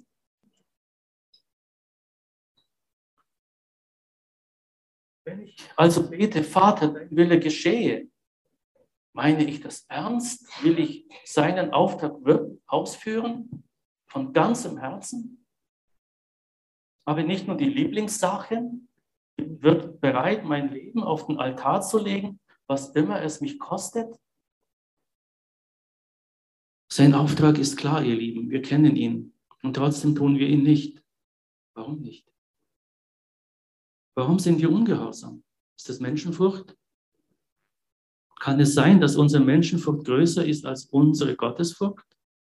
Wenn ich also bete, Vater, dein Wille geschehe, meine ich das ernst? Will ich seinen Auftrag ausführen? Von ganzem Herzen? Aber nicht nur die Lieblingssachen, wird bereit, mein Leben auf den Altar zu legen, was immer es mich kostet? Sein Auftrag ist klar, ihr Lieben, wir kennen ihn und trotzdem tun wir ihn nicht. Warum nicht? Warum sind wir ungehorsam? Ist das Menschenfurcht? Kann es sein, dass unsere Menschenfurcht größer ist als unsere Gottesfurcht?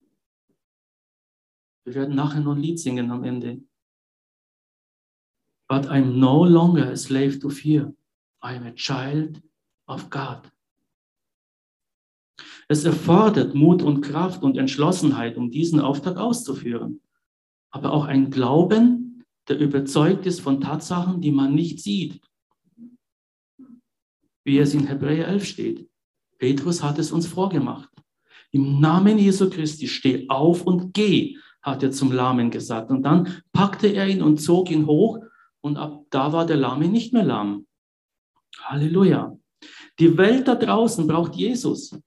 Wir werden nachher noch ein Lied singen am Ende. But I'm no longer a slave to fear. I am a child of God. Es erfordert Mut und Kraft und Entschlossenheit, um diesen Auftrag auszuführen. Aber auch ein Glauben, der überzeugt ist von Tatsachen, die man nicht sieht. Wie es in Hebräer elf steht. Petrus hat es uns vorgemacht. Im Namen Jesu Christi, steh auf und geh, hat er zum Lahmen gesagt. Und dann packte er ihn und zog ihn hoch und ab da war der Lahme nicht mehr lahm. Halleluja. Die Welt da draußen braucht Jesus.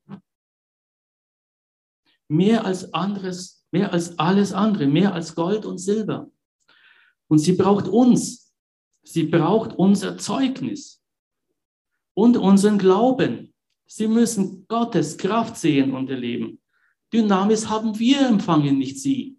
Mehr als anderes, mehr als alles andere, mehr als Gold und Silber. Und sie braucht uns. Sie braucht unser Zeugnis und unseren Glauben. Sie müssen Gottes Kraft sehen und erleben. Dynamis haben wir empfangen, nicht sie.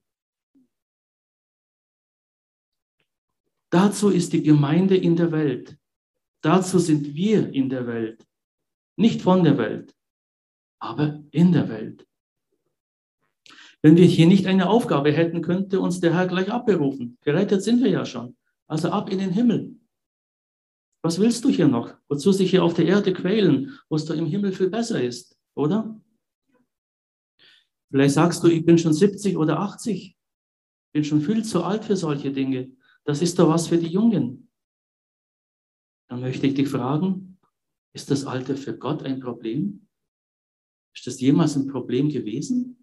Dazu ist die Gemeinde in der Welt. Dazu sind wir in der Welt. Nicht von der Welt, aber in der Welt. Wenn wir hier nicht eine Aufgabe hätten, könnte uns der Herr gleich abberufen. Gerettet sind wir ja schon. Also ab in den Himmel. Was willst du hier noch? Wozu sich hier auf der Erde quälen, wo es da im Himmel viel besser ist, oder? Vielleicht sagst du, ich bin schon siebzig oder achtzig. Bin schon viel zu alt für solche Dinge. Das ist doch was für die Jungen. Dann möchte ich dich fragen, ist das Alter für Gott ein Problem? Ist das jemals ein Problem gewesen?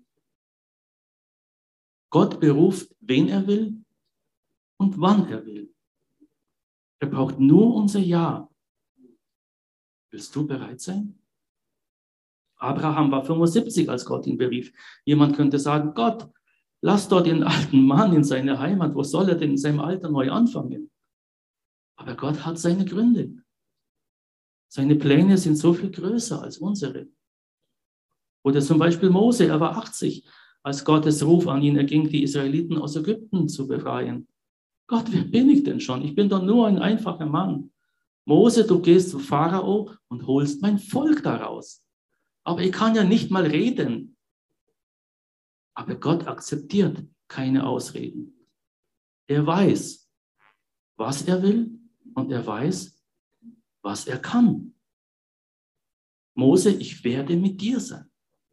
Gott beruft, wen er will und wann er will. Er braucht nur unser Ja. Willst du bereit sein? Abraham war fünfundsiebzig, als Gott ihn berief. Jemand könnte sagen, Gott, lass dort den alten Mann in seine Heimat. Wo soll er denn in seinem Alter neu anfangen? Aber Gott hat seine Gründe. Seine Pläne sind so viel größer als unsere. Oder zum Beispiel Mose, er war achtzig, als Gottes Ruf an ihn erging, die Israeliten aus Ägypten zu befreien. Gott, wer bin ich denn schon? Ich bin doch nur ein einfacher Mann. Mose, du gehst zu Pharao und holst mein Volk daraus. Aber ich kann ja nicht mal reden. Aber Gott akzeptiert keine Ausreden. Er weiß, was er will und er weiß, was er kann. Mose, ich werde mit dir sein.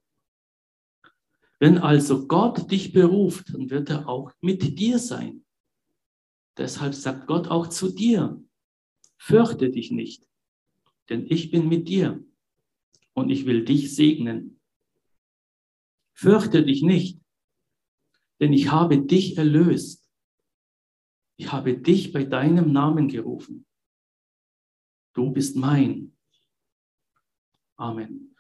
Wenn also Gott dich beruft, dann wird er auch mit dir sein. Deshalb sagt Gott auch zu dir, fürchte dich nicht, denn ich bin mit dir und ich will dich segnen. Fürchte dich nicht, denn ich habe dich erlöst. Ich habe dich bei deinem Namen gerufen. Du bist mein. Amen.